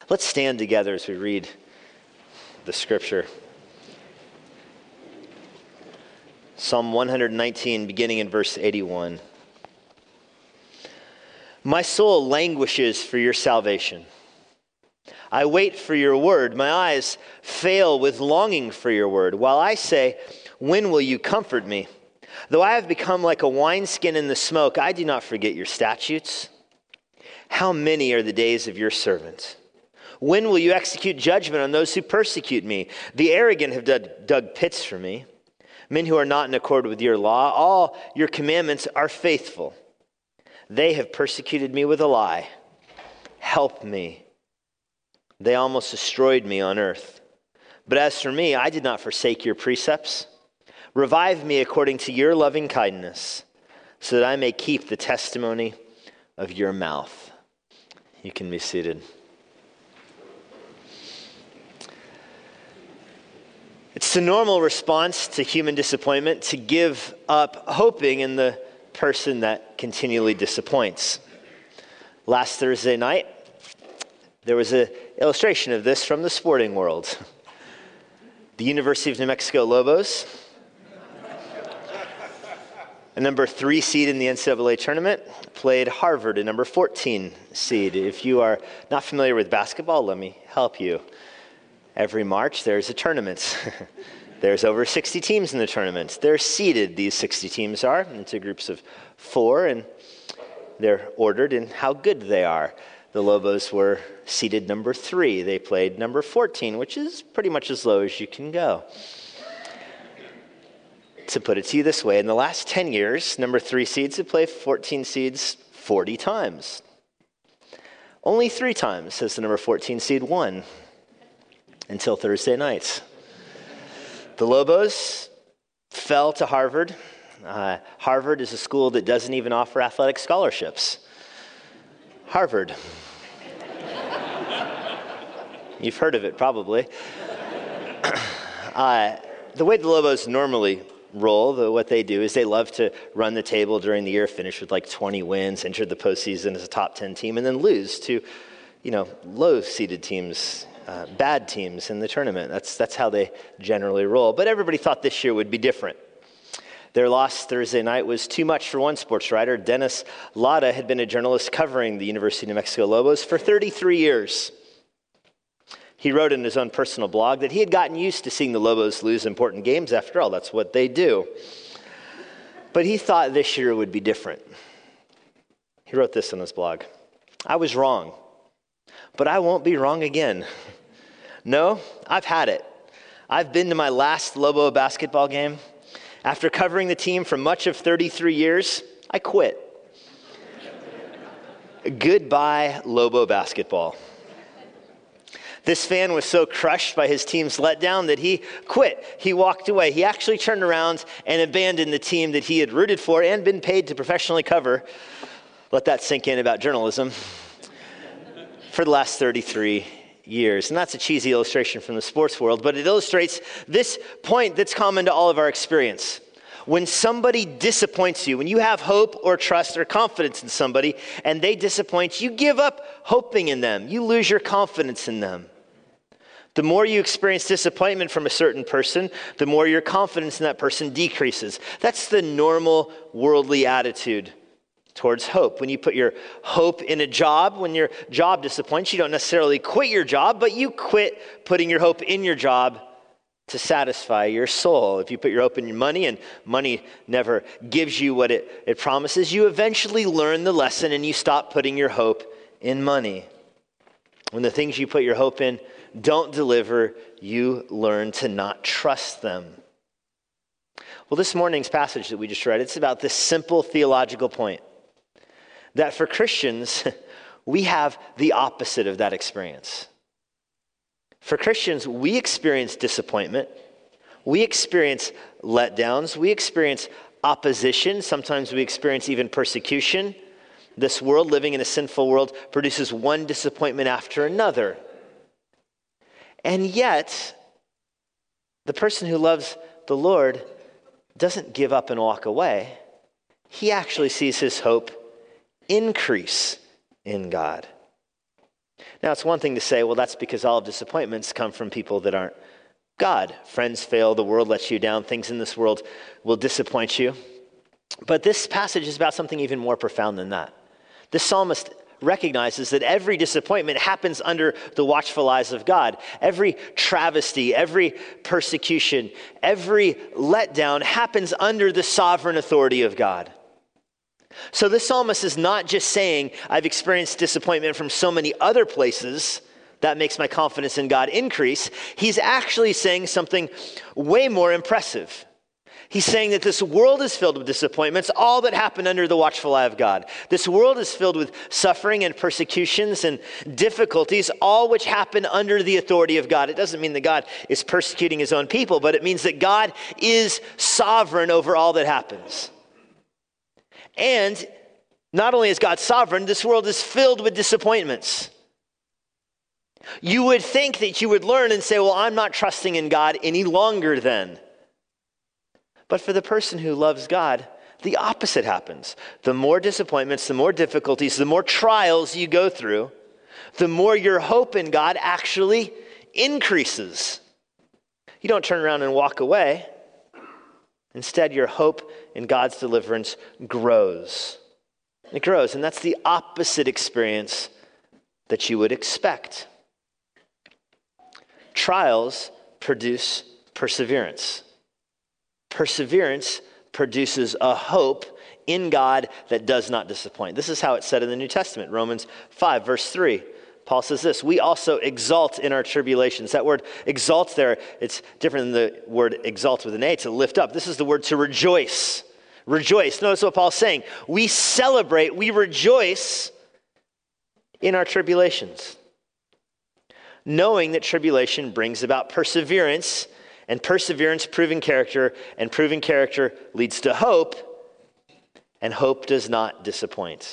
Let's stand together as we read the scripture. Psalm 119, beginning in verse 81. My soul languishes for your salvation. I wait for your word. My eyes fail with longing for your word, while I say, when will you comfort me? Though I have become like a wineskin in the smoke, I do not forget your statutes. How many are the days of your servant? When will you execute judgment on those who persecute me? The arrogant have dug pits for me, men who are not in accord with your law. All your commandments are faithful. They have persecuted me with a lie. Help me. They almost destroyed me on earth. But as for me, I did not forsake your precepts. Revive me according to your loving kindness, so that I may keep the testimony of your mouth. You can be seated. It's the normal response to human disappointment to give up hoping in the person that continually disappoints. Last Thursday night, there was an illustration of this from the sporting world. The University of New Mexico Lobos, a number 3 seed in the NCAA tournament, played Harvard, a number 14 seed. If you are not familiar with basketball, let me help you. Every March, there's a tournament. There's over 60 teams in the tournament. They're seeded, these 60 teams are, into groups of 4, and they're ordered in how good they are. The Lobos were seeded number 3. They played number 14, which is pretty much as low as you can go. To put it to you this way, in the last 10 years, number 3 seeds have played 14 seeds 40 times. Only 3 times has the number 14 seed won. Until Thursday night. The Lobos fell to Harvard. Harvard is a school that doesn't even offer athletic scholarships. Harvard. You've heard of it, probably. The way the Lobos normally roll, what they do is they love to run the table during the year, finish with like 20 wins, enter the postseason as a top 10 team, and then lose to, low-seeded teams. Bad teams in the tournament. That's how they generally roll. But everybody thought this year would be different. Their loss Thursday night was too much for one sports writer. Dennis Latta had been a journalist covering the University of New Mexico Lobos for 33 years. He wrote in his own personal blog that he had gotten used to seeing the Lobos lose important games. After all, that's what they do. But he thought this year would be different. He wrote this on his blog. I was wrong, but I won't be wrong again. No, I've had it. I've been to my last Lobo basketball game. After covering the team for much of 33 years, I quit. Goodbye, Lobo basketball. This fan was so crushed by his team's letdown that he quit. He walked away. He actually turned around and abandoned the team that he had rooted for and been paid to professionally cover. Let that sink in about journalism. For the last 33 years. And that's a cheesy illustration from the sports world, but it illustrates this point that's common to all of our experience. When somebody disappoints you, when you have hope or trust or confidence in somebody and they disappoint you, give up hoping in them. You lose your confidence in them. The more you experience disappointment from a certain person, the more your confidence in that person decreases. That's the normal worldly attitude towards hope. When you put your hope in a job, when your job disappoints, you don't necessarily quit your job, but you quit putting your hope in your job to satisfy your soul. If you put your hope in your money and money never gives you what it promises, you eventually learn the lesson and you stop putting your hope in money. When the things you put your hope in don't deliver, you learn to not trust them. Well, this morning's passage that we just read, it's about this simple theological point. That for Christians, we have the opposite of that experience. For Christians, we experience disappointment. We experience letdowns. We experience opposition. Sometimes we experience even persecution. This world, living in a sinful world, produces one disappointment after another. And yet, the person who loves the Lord doesn't give up and walk away. He actually sees his hope increase in God. Now, it's one thing to say, well, that's because all disappointments come from people that aren't God. Friends fail, the world lets you down, things in this world will disappoint you. But this passage is about something even more profound than that. The psalmist recognizes that every disappointment happens under the watchful eyes of God. Every travesty, every persecution, every letdown happens under the sovereign authority of God. So this psalmist is not just saying, I've experienced disappointment from so many other places, that makes my confidence in God increase. He's actually saying something way more impressive. He's saying that this world is filled with disappointments, all that happen under the watchful eye of God. This world is filled with suffering and persecutions and difficulties, all which happen under the authority of God. It doesn't mean that God is persecuting his own people, but it means that God is sovereign over all that happens. And not only is God sovereign, this world is filled with disappointments. You would think that you would learn and say, well, I'm not trusting in God any longer then. But for the person who loves God, the opposite happens. The more disappointments, the more difficulties, the more trials you go through, the more your hope in God actually increases. You don't turn around and walk away. Instead, your hope in God's deliverance grows. It grows, and that's the opposite experience that you would expect. Trials produce perseverance. Perseverance produces a hope in God that does not disappoint. This is how it's said in the New Testament, Romans 5, verse 3. Paul says this, we also exalt in our tribulations. That word exalt there, it's different than the word exalt with an A, to lift up. This is the word to rejoice. Rejoice. Notice what Paul's saying. We celebrate, we rejoice in our tribulations, knowing that tribulation brings about perseverance, and perseverance, proven character, and proven character leads to hope, and hope does not disappoint.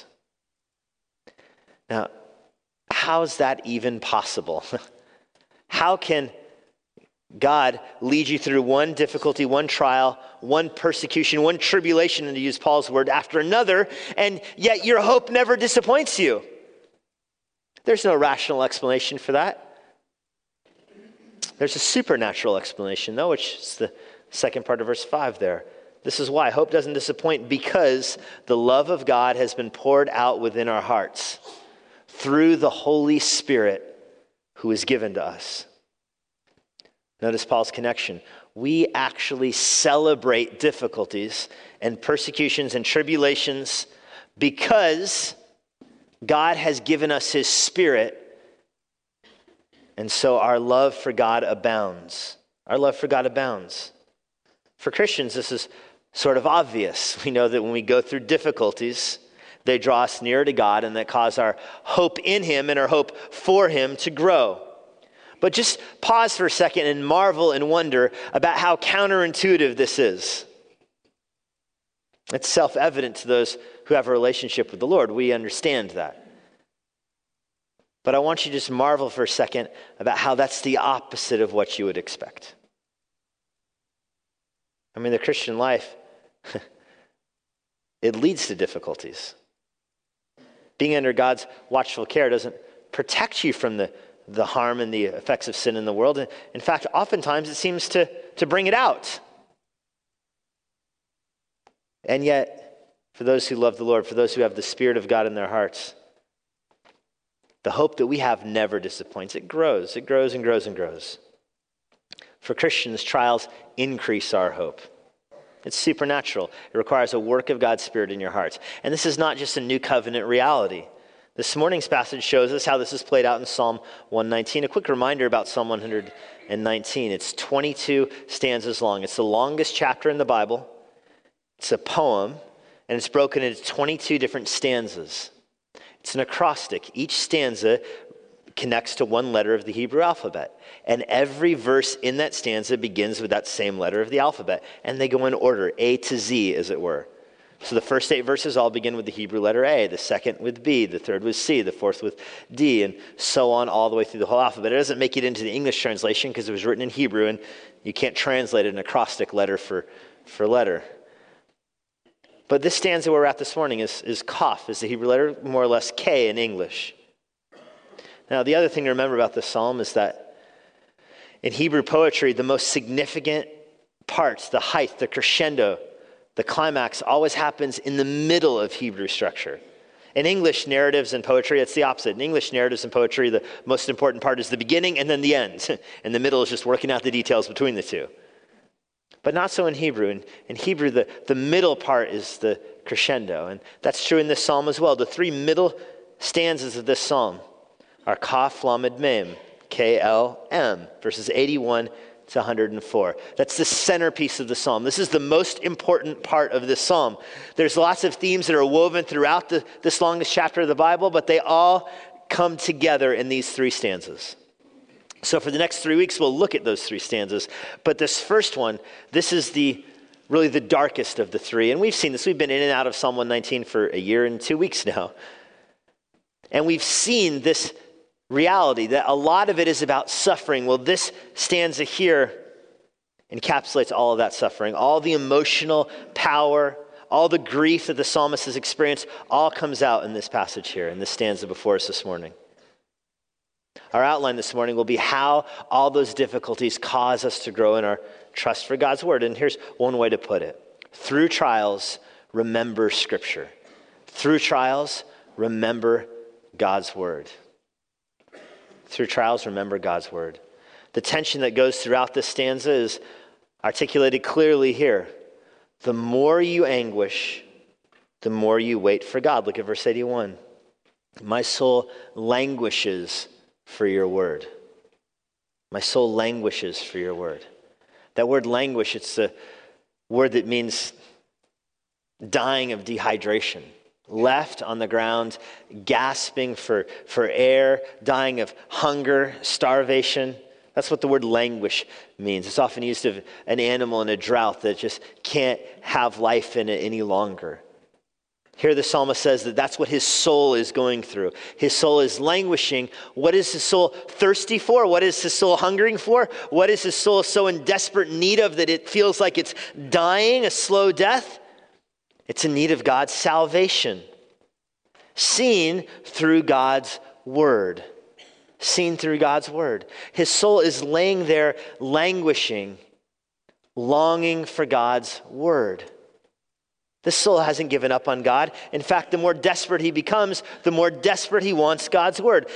Now, how's that even possible? How can God lead you through one difficulty, one trial, one persecution, one tribulation, and to use Paul's word, after another, and yet your hope never disappoints you? There's no rational explanation for that. There's a supernatural explanation, though, which is the second part of verse 5 there. This is why hope doesn't disappoint, because the love of God has been poured out within our hearts through the Holy Spirit who is given to us. Notice Paul's connection. We actually celebrate difficulties and persecutions and tribulations because God has given us his Spirit. And so our love for God abounds. Our love for God abounds. For Christians, this is sort of obvious. We know that when we go through difficulties, they draw us nearer to God and that cause our hope in him and our hope for him to grow. But just pause for a second and marvel and wonder about how counterintuitive this is. It's self-evident to those who have a relationship with the Lord. We understand that. But I want you to just marvel for a second about how that's the opposite of what you would expect. I mean, the Christian life, it leads to difficulties. Being under God's watchful care doesn't protect you from the harm and the effects of sin in the world. In fact, oftentimes it seems to bring it out. And yet, for those who love the Lord, for those who have the Spirit of God in their hearts, the hope that we have never disappoints. It grows. It grows and grows and grows. For Christians, trials increase our hope. It's supernatural. It requires a work of God's Spirit in your hearts. And this is not just a new covenant reality. This morning's passage shows us how this is played out in Psalm 119. A quick reminder about Psalm 119. It's 22 stanzas long. It's the longest chapter in the Bible. It's a poem, and it's broken into 22 different stanzas. It's an acrostic. Each stanza connects to one letter of the Hebrew alphabet. And every verse in that stanza begins with that same letter of the alphabet. And they go in order, A to Z, as it were. So the first 8 verses all begin with the Hebrew letter A, the second with B, the third with C, the fourth with D, and so on all the way through the whole alphabet. It doesn't make it into the English translation because it was written in Hebrew, and you can't translate an acrostic letter for letter. But this stanza we're at this morning is Kaf, is the Hebrew letter, more or less K in English. Now, the other thing to remember about this psalm is that in Hebrew poetry, the most significant parts, the height, the crescendo, the climax always happens in the middle of Hebrew structure. In English narratives and poetry, it's the opposite. In English narratives and poetry, the most important part is the beginning and then the end. And the middle is just working out the details between the two. But not so in Hebrew. In Hebrew, the middle part is the crescendo. And that's true in this psalm as well. The three middle stanzas of this psalm are Kaf, Lamed, Mem, KLM, verses 81 to 104. That's the centerpiece of the psalm. This is the most important part of this psalm. There's lots of themes that are woven throughout this longest chapter of the Bible, but they all come together in these three stanzas. So for the next 3 weeks, we'll look at those three stanzas. But this first one, this is really the darkest of the three. And we've seen this. We've been in and out of Psalm 119 for a year and 2 weeks now. And we've seen this reality that a lot of it is about suffering. Well, this stanza here encapsulates all of that suffering. All the emotional power, all the grief that the psalmist has experienced, all comes out in this passage here, in this stanza before us this morning. Our outline this morning will be how all those difficulties cause us to grow in our trust for God's word. And here's one way to put it. Through trials, remember Scripture. Through trials, remember God's word. Through trials, remember God's word. The tension that goes throughout this stanza is articulated clearly here. The more you anguish, the more you wait for God. Look at verse 81. My soul languishes for your word. My soul languishes for your word. That word languish, it's the word that means dying of dehydration. Left on the ground, gasping for air, dying of hunger, starvation. That's what the word languish means. It's often used of an animal in a drought that just can't have life in it any longer. Here the psalmist says that that's what his soul is going through. His soul is languishing. What is his soul thirsty for? What is his soul hungering for? What is his soul so in desperate need of that it feels like it's dying a slow death? It's in need of God's salvation, seen through God's word. Seen through God's word. His soul is laying there languishing, longing for God's word. This soul hasn't given up on God. In fact, the more desperate he becomes, the more desperate he wants God's word.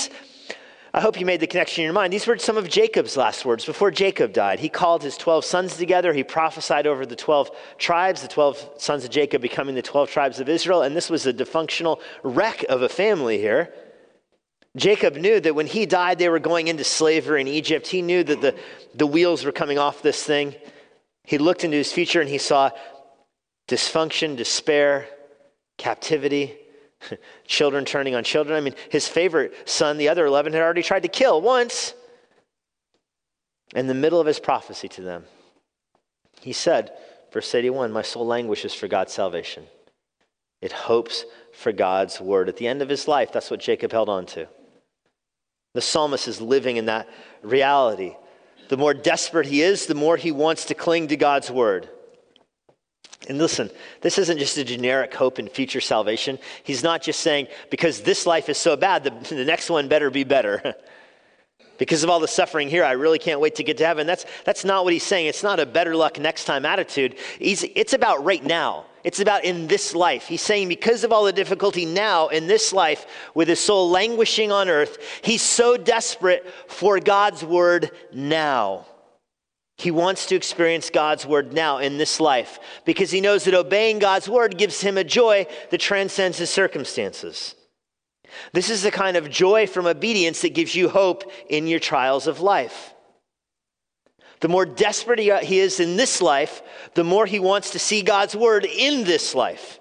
I hope you made the connection in your mind. These were some of Jacob's last words before Jacob died. He called his 12 sons together. He prophesied over the 12 tribes, the 12 sons of Jacob becoming the 12 tribes of Israel. And this was a dysfunctional wreck of a family here. Jacob knew that when he died, they were going into slavery in Egypt. He knew that the wheels were coming off this thing. He looked into his future and he saw dysfunction, despair, captivity, children turning on children. I mean, his favorite son, the other 11, had already tried to kill once. In the middle of his prophecy to them, he said, verse 81, my soul languishes for God's salvation. It hopes for God's word. At the end of his life, that's what Jacob held on to. The psalmist is living in that reality. The more desperate he is, the more he wants to cling to God's word. And listen, this isn't just a generic hope in future salvation. He's not just saying, because this life is so bad, the next one better be better. Because of all the suffering here, I really can't wait to get to heaven. That's not what he's saying. It's not a better luck next time attitude. It's about right now. It's about in this life. He's saying because of all the difficulty now in this life, with his soul languishing on earth, he's so desperate for God's word now. He wants to experience God's word now in this life because he knows that obeying God's word gives him a joy that transcends his circumstances. This is the kind of joy from obedience that gives you hope in your trials of life. The more desperate he is in this life, the more he wants to see God's word in this life.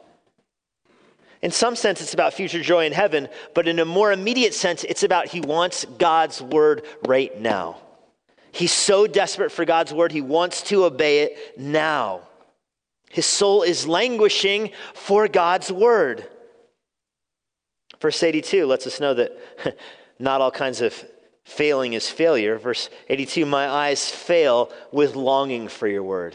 In some sense, it's about future joy in heaven, but in a more immediate sense, it's about he wants God's word right now. He's so desperate for God's word, he wants to obey it now. His soul is languishing for God's word. Verse 82 lets us know that not all kinds of failing is failure. Verse 82, my eyes fail with longing for your word.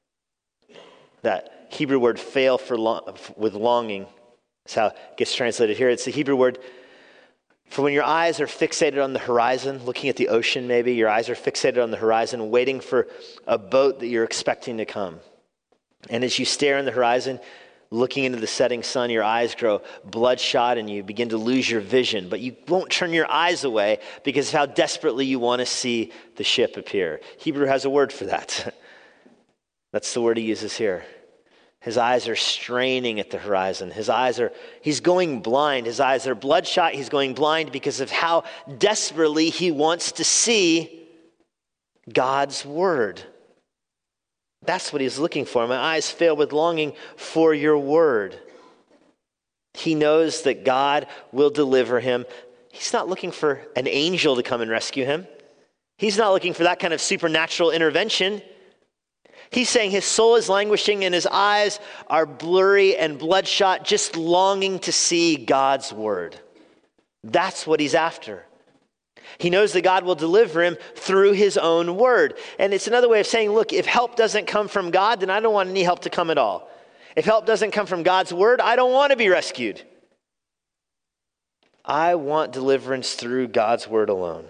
That Hebrew word with longing is how it gets translated here. It's the Hebrew word For when your eyes are fixated on the horizon, looking at the ocean maybe, your eyes are fixated on the horizon, waiting for a boat that you're expecting to come. And as you stare on the horizon, looking into the setting sun, your eyes grow bloodshot and you begin to lose your vision. But you won't turn your eyes away because of how desperately you want to see the ship appear. Hebrew has a word for that. That's the word he uses here. His eyes are straining at the horizon. He's going blind. His eyes are bloodshot. He's going blind because of how desperately he wants to see God's word. That's what he's looking for. My eyes fail with longing for your word. He knows that God will deliver him. He's not looking for an angel to come and rescue him. He's not looking for that kind of supernatural intervention. He's saying his soul is languishing and his eyes are blurry and bloodshot, just longing to see God's word. That's what he's after. He knows that God will deliver him through his own word. And it's another way of saying, look, if help doesn't come from God, then I don't want any help to come at all. If help doesn't come from God's word, I don't want to be rescued. I want deliverance through God's word alone.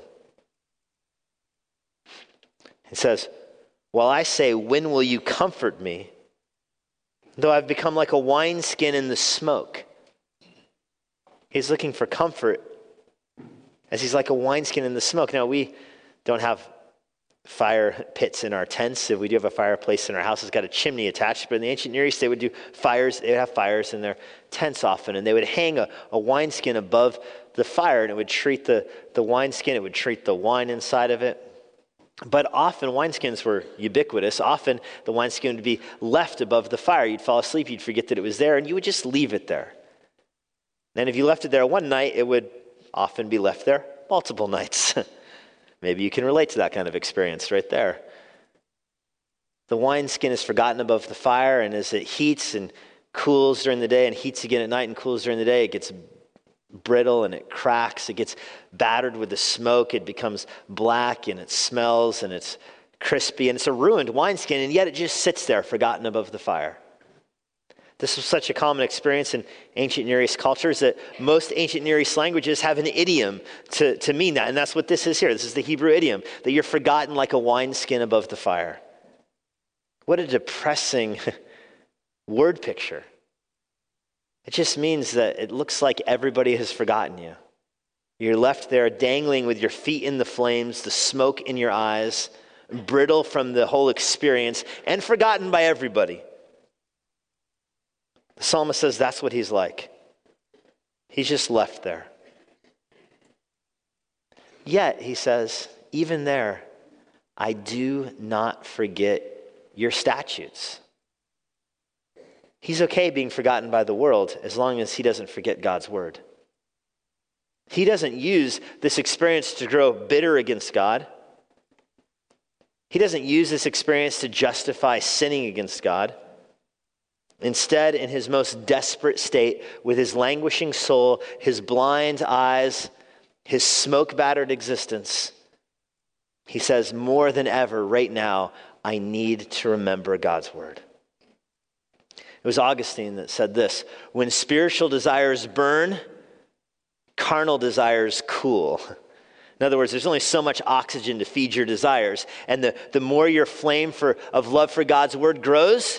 It says, while I say, when will you comfort me? Though I've become like a wineskin in the smoke. He's looking for comfort as he's like a wineskin in the smoke. Now, we don't have fire pits in our tents. If we do have a fireplace in our house, it's got a chimney attached. But in the ancient Near East, they would do fires. They would have fires in their tents often. And they would hang a wineskin above the fire. And it would treat the wineskin. It would treat the wine inside of it. But often wineskins were ubiquitous. Often the wineskin would be left above the fire. You'd fall asleep, you'd forget that it was there, and you would just leave it there. And if you left it there one night, it would often be left there multiple nights. Maybe you can relate to that kind of experience right there. The wineskin is forgotten above the fire, and as it heats and cools during the day and heats again at night and cools during the day, it gets brittle and it cracks. It gets battered with the smoke. It becomes black and it smells and it's crispy and it's a ruined wineskin, and yet it just sits there forgotten above the fire. This was such a common experience in ancient Near East cultures that most ancient Near East languages have an idiom to mean that. And that's what this is here. This is the Hebrew idiom, that you're forgotten like a wineskin above the fire. What a depressing word picture. It just means that it looks like everybody has forgotten you. You're left there dangling with your feet in the flames, the smoke in your eyes, brittle from the whole experience, and forgotten by everybody. The psalmist says that's what he's like. He's just left there. Yet, he says, even there, I do not forget your statutes. He's okay being forgotten by the world as long as he doesn't forget God's word. He doesn't use this experience to grow bitter against God. He doesn't use this experience to justify sinning against God. Instead, in his most desperate state, with his languishing soul, his blind eyes, his smoke-battered existence, he says, more than ever, right now, I need to remember God's word. It was Augustine that said this: when spiritual desires burn, carnal desires cool. In other words, there's only so much oxygen to feed your desires. And the more your flame of love for God's word grows,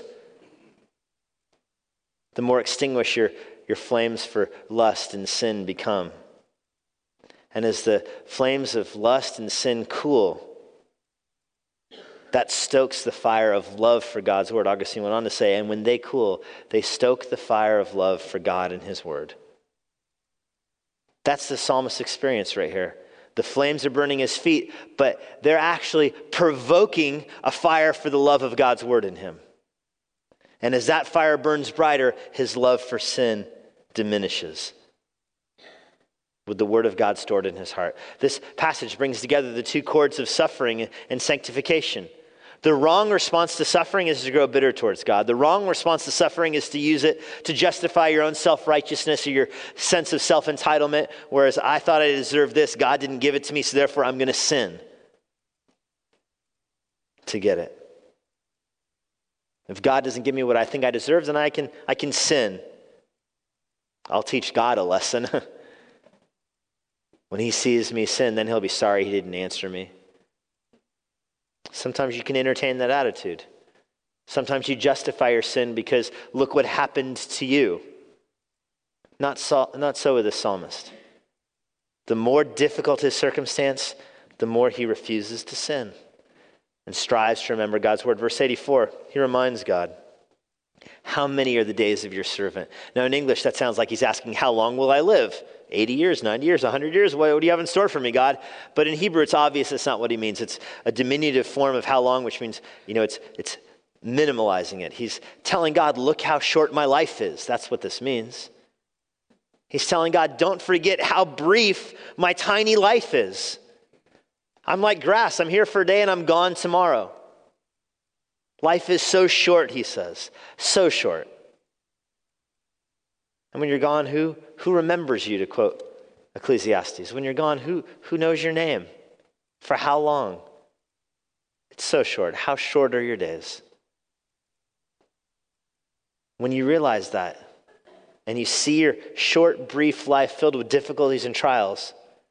the more extinguished your flames for lust and sin become. And as the flames of lust and sin cool, that stokes the fire of love for God's word. Augustine went on to say, and when they cool, they stoke the fire of love for God and his word. That's the psalmist's experience right here. The flames are burning his feet, but they're actually provoking a fire for the love of God's word in him. And as that fire burns brighter, his love for sin diminishes with the word of God stored in his heart. This passage brings together the two chords of suffering and sanctification. The wrong response to suffering is to grow bitter towards God. The wrong response to suffering is to use it to justify your own self-righteousness or your sense of self-entitlement, whereas I thought I deserved this, God didn't give it to me, so therefore I'm going to sin to get it. If God doesn't give me what I think I deserve, then I can sin. I'll teach God a lesson. When he sees me sin, then he'll be sorry he didn't answer me. Sometimes you can entertain that attitude. Sometimes you justify your sin because look what happened to you. Not so with the psalmist. The more difficult his circumstance, the more he refuses to sin and strives to remember God's word. Verse 84, he reminds God, how many are the days of your servant? Now in English, that sounds like he's asking, how long will I live? 80 years, 90 years, 100 years? What do you have in store for me, God? But in Hebrew, it's obvious that's not what he means. It's a diminutive form of how long, which means, it's minimalizing it. He's telling God, look how short my life is. That's what this means. He's telling God, don't forget how brief my tiny life is. I'm like grass. I'm here for a day and I'm gone tomorrow. Life is so short, he says. So short. And when you're gone, who remembers you, to quote Ecclesiastes? When you're gone, who knows your name? For how long? It's so short. How short are your days? When you realize that, and you see your short, brief life filled with difficulties and trials,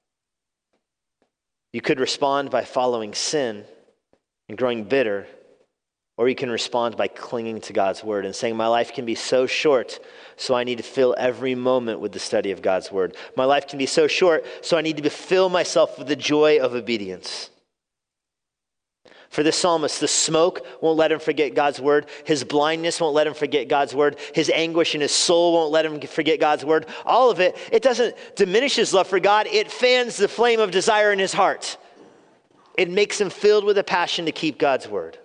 you could respond by following sin and growing bitter, or you can respond by clinging to God's word and saying, my life can be so short, so I need to fill every moment with the study of God's word. My life can be so short, so I need to fill myself with the joy of obedience. For the psalmist, the smoke won't let him forget God's word. His blindness won't let him forget God's word. His anguish in his soul won't let him forget God's word. All of it, it doesn't diminish his love for God. It fans the flame of desire in his heart. It makes him filled with a passion to keep God's word.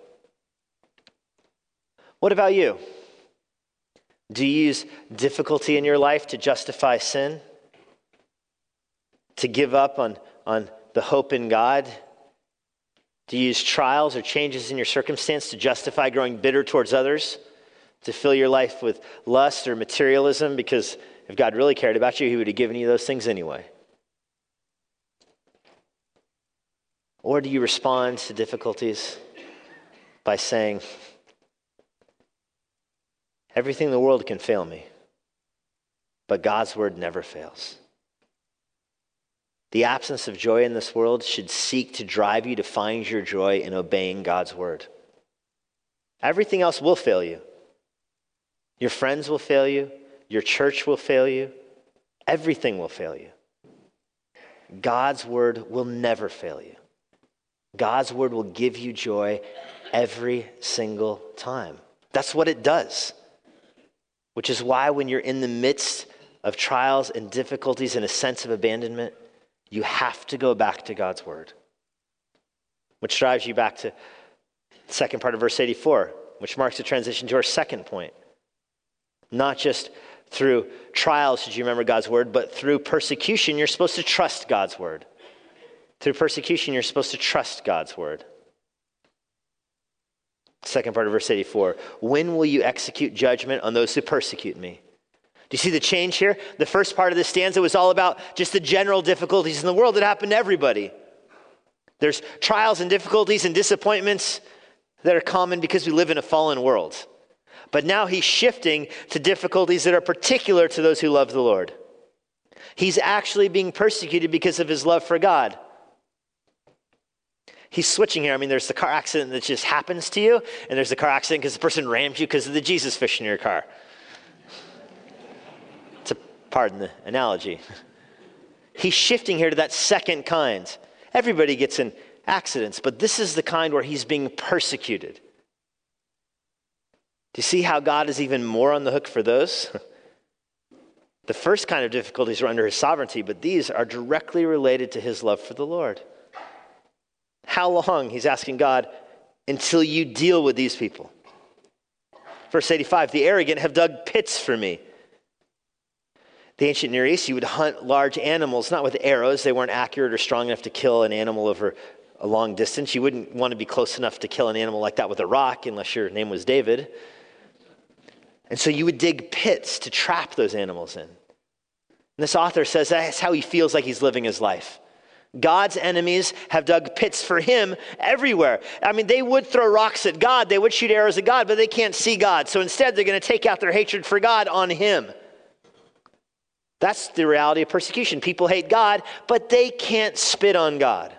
What about you? Do you use difficulty in your life to justify sin? To give up on the hope in God? Do you use trials or changes in your circumstance to justify growing bitter towards others? To fill your life with lust or materialism? Because if God really cared about you, he would have given you those things anyway. Or do you respond to difficulties by saying, everything in the world can fail me, but God's word never fails. The absence of joy in this world should seek to drive you to find your joy in obeying God's word. Everything else will fail you. Your friends will fail you. Your church will fail you. Everything will fail you. God's word will never fail you. God's word will give you joy every single time. That's what it does. Which is why when you're in the midst of trials and difficulties and a sense of abandonment, you have to go back to God's word. Which drives you back to the second part of verse 84, which marks the transition to our second point. Not just through trials should you remember God's word, but through persecution, you're supposed to trust God's word. Through persecution, you're supposed to trust God's word. Second part of verse 84, when will you execute judgment on those who persecute me? Do you see the change here? The first part of the stanza was all about just the general difficulties in the world that happen to everybody. There's trials and difficulties and disappointments that are common because we live in a fallen world. But now he's shifting to difficulties that are particular to those who love the Lord. He's actually being persecuted because of his love for God. He's switching here. I mean, there's the car accident that just happens to you, and there's the car accident because the person rammed you because of the Jesus fish in your car. Pardon the analogy. He's shifting here to that second kind. Everybody gets in accidents, but this is the kind where he's being persecuted. Do you see how God is even more on the hook for those? The first kind of difficulties are under his sovereignty, but these are directly related to his love for the Lord. How long, he's asking God, until you deal with these people? Verse 85, the arrogant have dug pits for me. The ancient Near East, you would hunt large animals, not with arrows. They weren't accurate or strong enough to kill an animal over a long distance. You wouldn't want to be close enough to kill an animal like that with a rock unless your name was David. And so you would dig pits to trap those animals in. And this author says that's how he feels like he's living his life. God's enemies have dug pits for him everywhere. I mean, they would throw rocks at God. They would shoot arrows at God, but they can't see God. So instead, they're going to take out their hatred for God on him. That's the reality of persecution. People hate God, but they can't spit on God.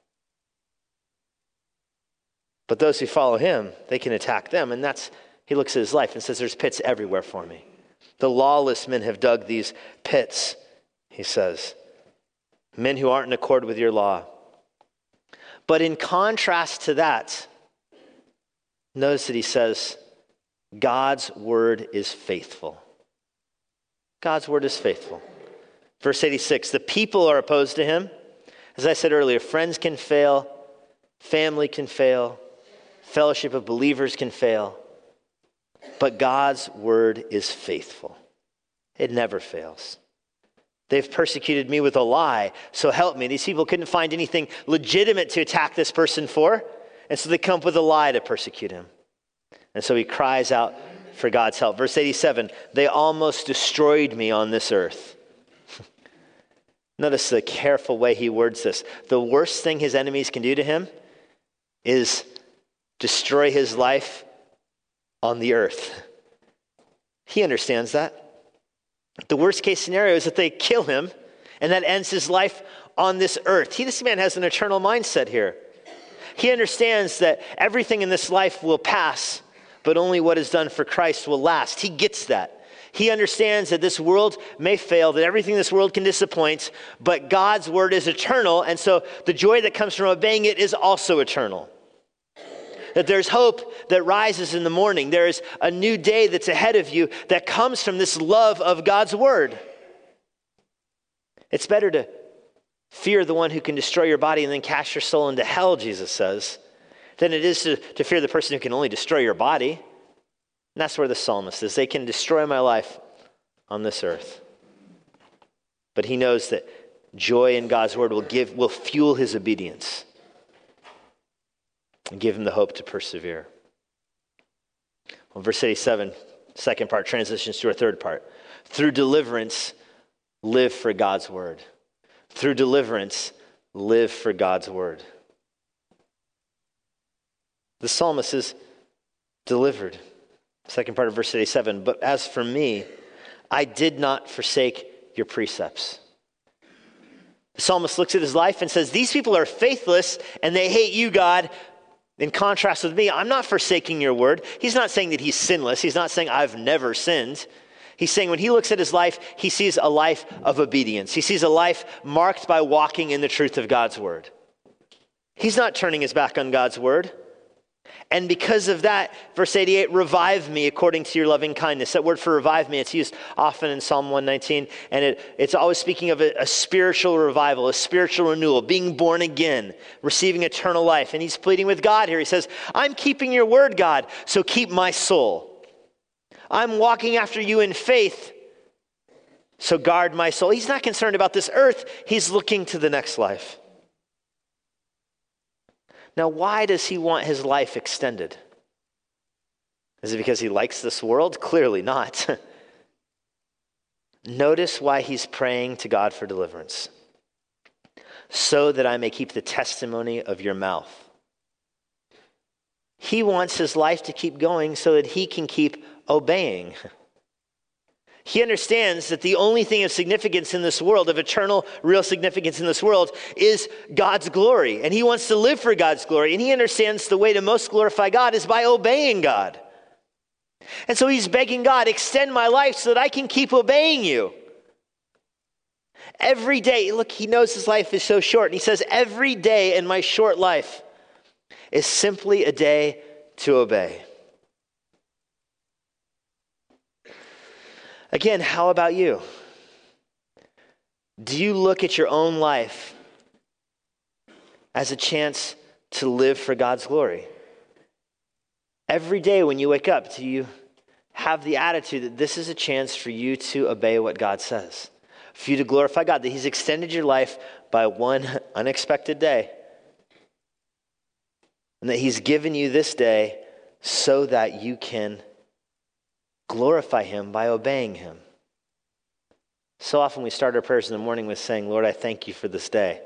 But those who follow him, they can attack them. And he looks at his life and says, there's pits everywhere for me. The lawless men have dug these pits, he says. Men who aren't in accord with your law. But in contrast to that, notice that he says, God's word is faithful. God's word is faithful. Verse 86, the people are opposed to him. As I said earlier, friends can fail, family can fail, fellowship of believers can fail, but God's word is faithful. It never fails. They've persecuted me with a lie, so help me. These people couldn't find anything legitimate to attack this person for, and so they come up with a lie to persecute him. And so he cries out for God's help. Verse 87, they almost destroyed me on this earth. Notice the careful way he words this. The worst thing his enemies can do to him is destroy his life on the earth. He understands that. The worst case scenario is that they kill him and that ends his life on this earth. This man has an eternal mindset here. He understands that everything in this life will pass, but only what is done for Christ will last. He gets that. He understands that this world may fail, that everything in this world can disappoint, but God's word is eternal, and so the joy that comes from obeying it is also eternal. That there's hope that rises in the morning. There is a new day that's ahead of you that comes from this love of God's word. It's better to fear the one who can destroy your body and then cast your soul into hell, Jesus says, than it is to fear the person who can only destroy your body. And that's where the psalmist is. They can destroy my life on this earth. But he knows that joy in God's word will fuel his obedience and give him the hope to persevere. Well, verse 87, second part, transitions to our third part. Through deliverance, live for God's word. Through deliverance, live for God's word. The psalmist is delivered. Second part of verse 87, but as for me, I did not forsake your precepts. The psalmist looks at his life and says, these people are faithless and they hate you, God. In contrast with me, I'm not forsaking your word. He's not saying that he's sinless. He's not saying I've never sinned. He's saying when he looks at his life, he sees a life of obedience. He sees a life marked by walking in the truth of God's word. He's not turning his back on God's word. And because of that, verse 88, revive me according to your loving kindness. That word for revive me, it's used often in Psalm 119. And it's always speaking of a spiritual revival, a spiritual renewal, being born again, receiving eternal life. And he's pleading with God here. He says, I'm keeping your word, God, so keep my soul. I'm walking after you in faith, so guard my soul. He's not concerned about this earth. He's looking to the next life. Now, why does he want his life extended? Is it because he likes this world? Clearly not. Notice why he's praying to God for deliverance. So that I may keep the testimony of your mouth. He wants his life to keep going so that he can keep obeying. He understands that the only thing of significance in this world, of eternal, real significance in this world, is God's glory. And he wants to live for God's glory. And he understands the way to most glorify God is by obeying God. And so he's begging God, extend my life so that I can keep obeying you. Every day, look, he knows his life is so short. And he says, every day in my short life is simply a day to obey. Again, how about you? Do you look at your own life as a chance to live for God's glory? Every day when you wake up, do you have the attitude that this is a chance for you to obey what God says? For you to glorify God, that he's extended your life by one unexpected day. And that he's given you this day so that you can glorify him by obeying him. So often we start our prayers in the morning with saying, Lord, I thank you for this day.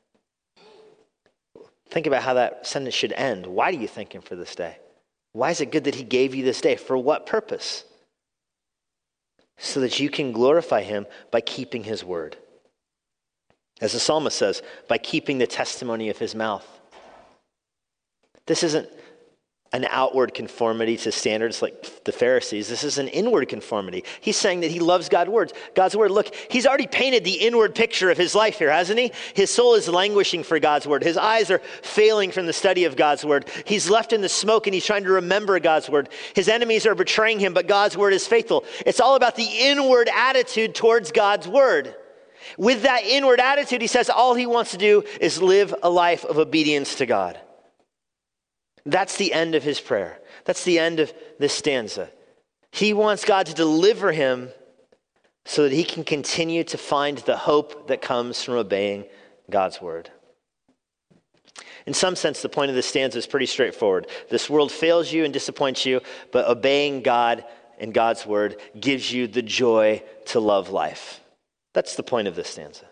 Think about how that sentence should end. Why do you thank him for this day? Why is it good that he gave you this day? For what purpose? so that you can glorify him by keeping his word. As the psalmist says, by keeping the testimony of his mouth. This isn't an outward conformity to standards like the Pharisees. This is an inward conformity. He's saying that he loves God's word. Look, he's already painted the inward picture of his life here, hasn't he? His soul is languishing for God's word. His eyes are failing from the study of God's word. He's left in the smoke and he's trying to remember God's word. His enemies are betraying him, but God's word is faithful. It's all about the inward attitude towards God's word. With that inward attitude, he says all he wants to do is live a life of obedience to God. That's the end of his prayer. That's the end of this stanza. He wants God to deliver him so that he can continue to find the hope that comes from obeying God's word. In some sense, the point of this stanza is pretty straightforward. This world fails you and disappoints you, but obeying God and God's word gives you the joy to love life. That's the point of this stanza.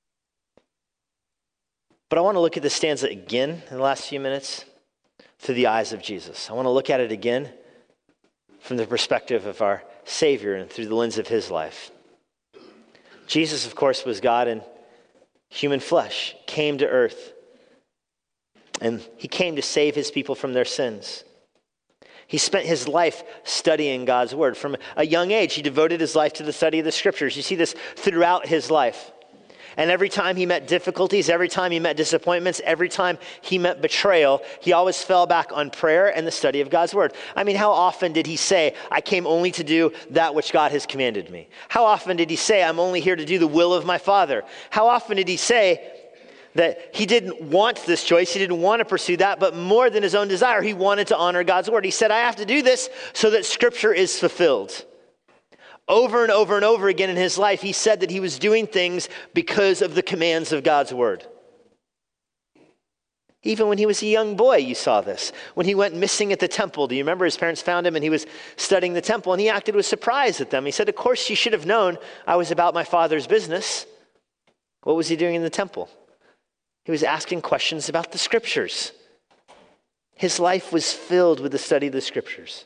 But I want to look at this stanza again in the last few minutes through the eyes of Jesus. I want to look at it again from the perspective of our Savior and through the lens of his life. Jesus, of course, was God in human flesh, came to earth, and he came to save his people from their sins. He spent his life studying God's word. From a young age, he devoted his life to the study of the scriptures. You see this throughout his life. And every time he met difficulties, every time he met disappointments, every time he met betrayal, he always fell back on prayer and the study of God's word. I mean, how often did he say, I came only to do that which God has commanded me? How often did he say, I'm only here to do the will of my Father? How often did he say that he didn't want this choice, he didn't want to pursue that, but more than his own desire, he wanted to honor God's word. He said, I have to do this so that scripture is fulfilled. Over and over and over again in his life, he said that he was doing things because of the commands of God's word. Even when he was a young boy, you saw this. When he went missing at the temple, do you remember his parents found him and he was studying the temple and he acted with surprise at them. He said, of course you should have known I was about my Father's business. What was he doing in the temple? He was asking questions about the scriptures. His life was filled with the study of the scriptures.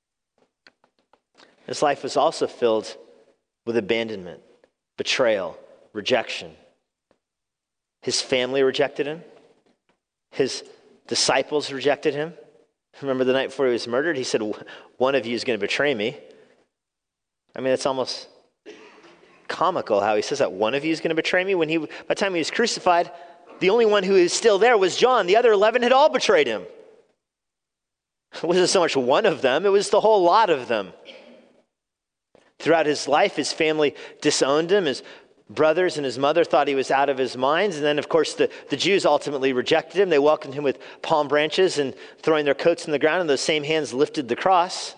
His life was also filled with abandonment, betrayal, rejection. His family rejected him. His disciples rejected him. Remember the night before he was murdered? He said, one of you is going to betray me. I mean, it's almost comical how he says that one of you is going to betray me. By the time he was crucified, the only one who is still there was John. The other 11 had all betrayed him. It wasn't so much one of them, it was the whole lot of them. Throughout his life, his family disowned him. His brothers and his mother thought he was out of his mind. And then, of course, the Jews ultimately rejected him. They welcomed him with palm branches and throwing their coats in the ground, and those same hands lifted the cross.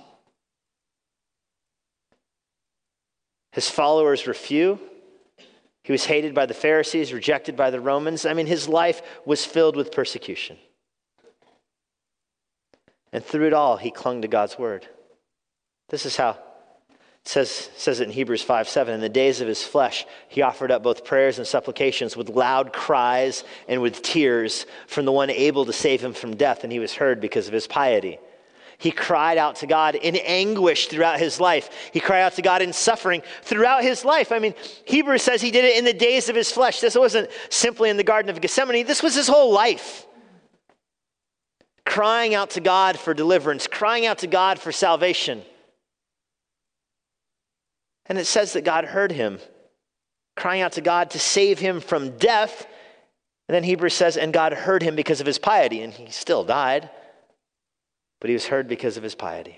His followers were few. He was hated by the Pharisees, rejected by the Romans. I mean, his life was filled with persecution. And through it all, he clung to God's word. This is how it says it in Hebrews 5:7. In the days of his flesh, he offered up both prayers and supplications with loud cries and with tears from the one able to save him from death, and he was heard because of his piety. He cried out to God in anguish throughout his life. He cried out to God in suffering throughout his life. I mean, Hebrews says he did it in the days of his flesh. This wasn't simply in the Garden of Gethsemane. This was his whole life. Crying out to God for deliverance, crying out to God for salvation. And it says that God heard him, crying out to God to save him from death. And then Hebrews says, and God heard him because of his piety. And he still died, but he was heard because of his piety.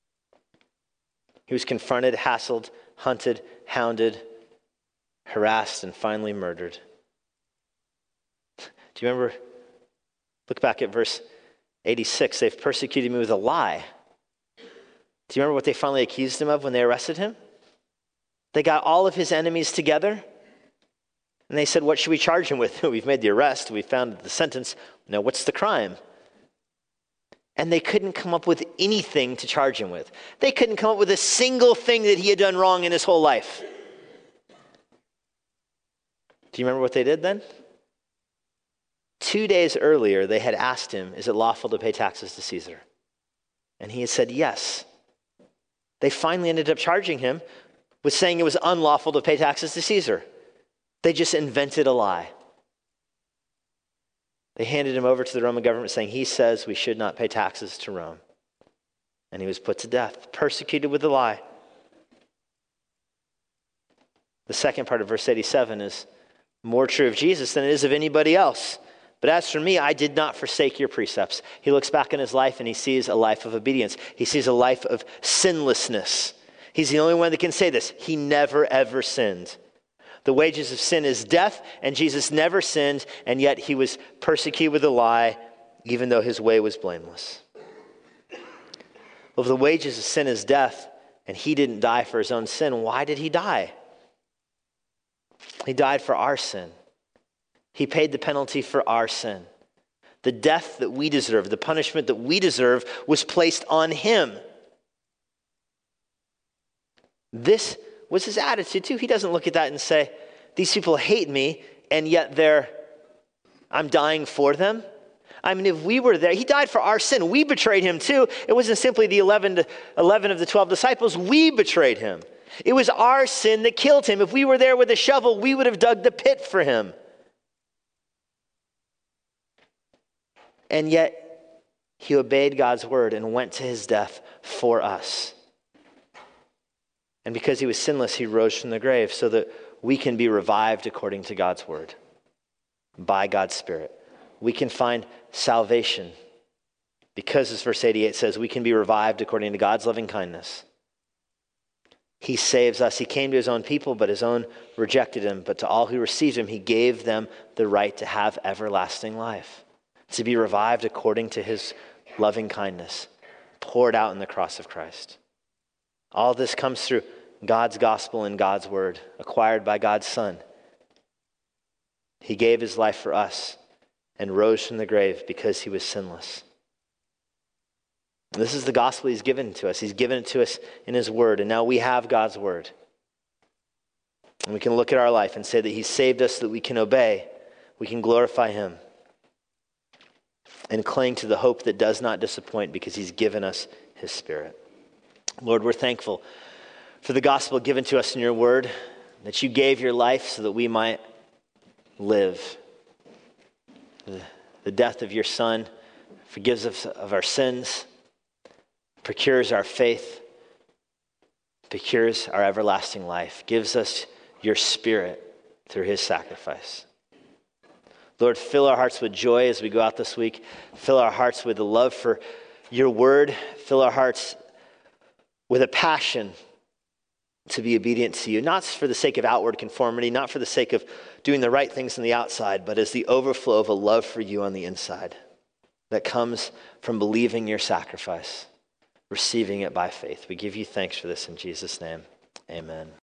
He was confronted, hassled, hunted, hounded, harassed, and finally murdered. Do you remember? Look back at verse 86. They've persecuted me with a lie. Do you remember what they finally accused him of when they arrested him? They got all of his enemies together, and they said, what should we charge him with? We've made the arrest. We found the sentence. Now, what's the crime? And they couldn't come up with anything to charge him with. They couldn't come up with a single thing that he had done wrong in his whole life. Do you remember what they did then? 2 days earlier, they had asked him, is it lawful to pay taxes to Caesar? And he had said yes. They finally ended up charging him was saying it was unlawful to pay taxes to Caesar. They just invented a lie. They handed him over to the Roman government saying, he says we should not pay taxes to Rome. And he was put to death, persecuted with a lie. The second part of verse 87 is more true of Jesus than it is of anybody else. But as for me, I did not forsake your precepts. He looks back in his life and he sees a life of obedience. He sees a life of sinlessness. He's the only one that can say this. He never, ever sinned. The wages of sin is death, and Jesus never sinned, and yet he was persecuted with a lie, even though his way was blameless. Well, if the wages of sin is death, and he didn't die for his own sin, why did he die? He died for our sin. He paid the penalty for our sin. The death that we deserve, the punishment that we deserve, was placed on him. This was his attitude too. He doesn't look at that and say, these people hate me, and yet I'm dying for them. I mean, if we were there, he died for our sin. We betrayed him too. It wasn't simply the 11 of the 12 disciples. We betrayed him. It was our sin that killed him. If we were there with a shovel, we would have dug the pit for him. And yet, he obeyed God's word and went to his death for us. And because he was sinless, he rose from the grave so that we can be revived according to God's word, by God's Spirit. We can find salvation because, as verse 88 says, we can be revived according to God's loving kindness. He saves us. He came to his own people, but his own rejected him. But to all who received him, he gave them the right to have everlasting life, to be revived according to his loving kindness, poured out in the cross of Christ. All this comes through God's gospel and God's word, acquired by God's Son. He gave his life for us and rose from the grave because he was sinless. This is the gospel he's given to us. He's given it to us in his word, and now we have God's word. And we can look at our life and say that he saved us so that we can obey, we can glorify him, and cling to the hope that does not disappoint because he's given us his Spirit. Lord, we're thankful for the gospel given to us in your word, that you gave your life so that we might live. The death of your Son forgives us of our sins, procures our faith, procures our everlasting life, gives us your Spirit through his sacrifice. Lord, fill our hearts with joy as we go out this week. Fill our hearts with a love for your word. Fill our hearts with a passion to be obedient to you, not for the sake of outward conformity, not for the sake of doing the right things on the outside, but as the overflow of a love for you on the inside that comes from believing your sacrifice, receiving it by faith. We give you thanks for this in Jesus' name. Amen.